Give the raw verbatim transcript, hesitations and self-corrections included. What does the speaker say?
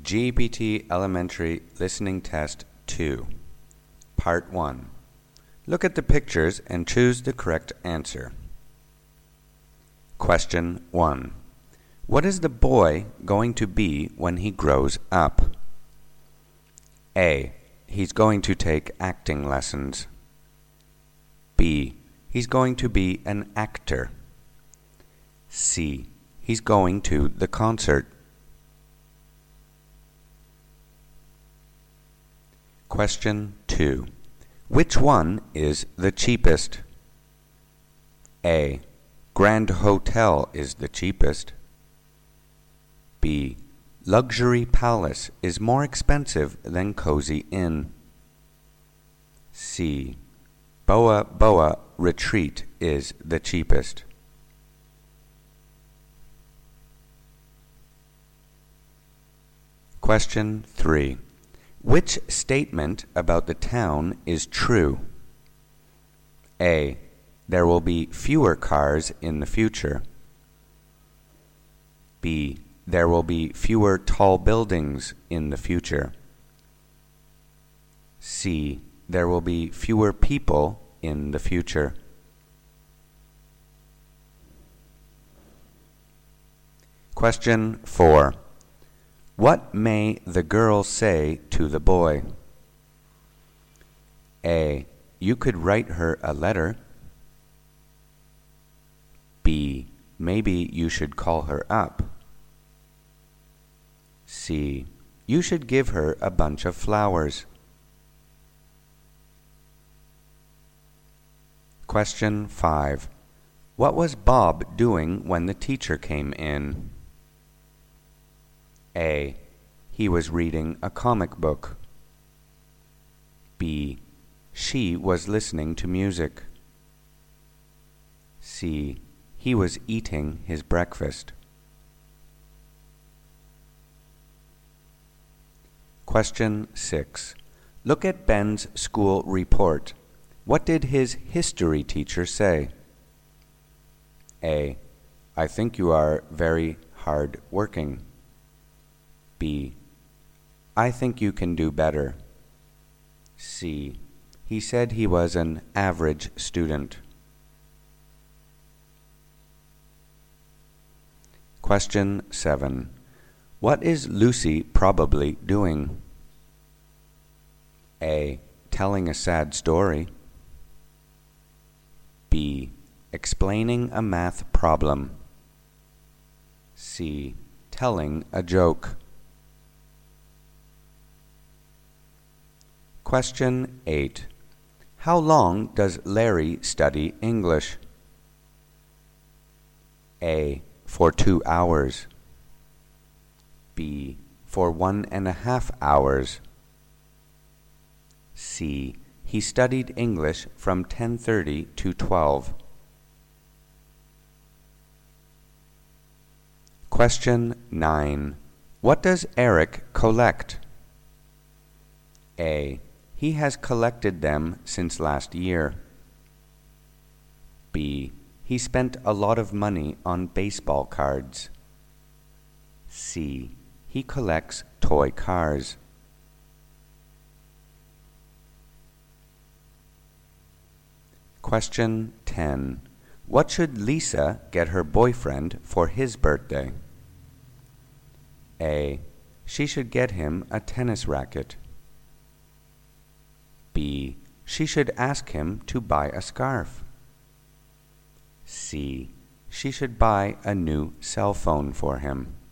G E P T Elementary Listening Test two, Part one. Look at the pictures and choose the correct answer. Question one. What is the boy going to be when he grows up? A. He's going to take acting lessons. B. He's going to be an actor. C. He's going to the concert. Question two. Which one is the cheapest? A. Grand Hotel is the cheapest. B. Luxury Palace is more expensive than Cozy Inn. C. Boa Boa Retreat is the cheapest. Question three. Which statement about the town is true? A. There will be fewer cars in the future. B. There will be fewer tall buildings in the future. C. There will be fewer people in the future. Question four. What may the girl say to the boy? A. You could write her a letter. B. Maybe you should call her up. C. You should give her a bunch of flowers. Question five. What was Bob doing when the teacher came in? A. He was reading a comic book. B. She was listening to music. C. He was eating his breakfast. Question six. Look at Ben's school report. What did his history teacher say? A. I think you are very hard working. B. I think you can do better. C. He said he was an average student. Question seven. What is Lucy probably doing? A. Telling a sad story. B. Explaining a math problem. C. Telling a joke. Question eight. How long does Larry study English? A. For two hours. B. For one and a half hours. C. He studied English from ten thirty to twelve. Question nine. What does Eric collect? A. He has collected them since last year. B. He spent a lot of money on baseball cards. C. He collects toy cars. Question ten. What should Lisa get her boyfriend for his birthday? A. She should get him a tennis racket. B. She should ask him to buy a scarf. C. She should buy a new cell phone for him.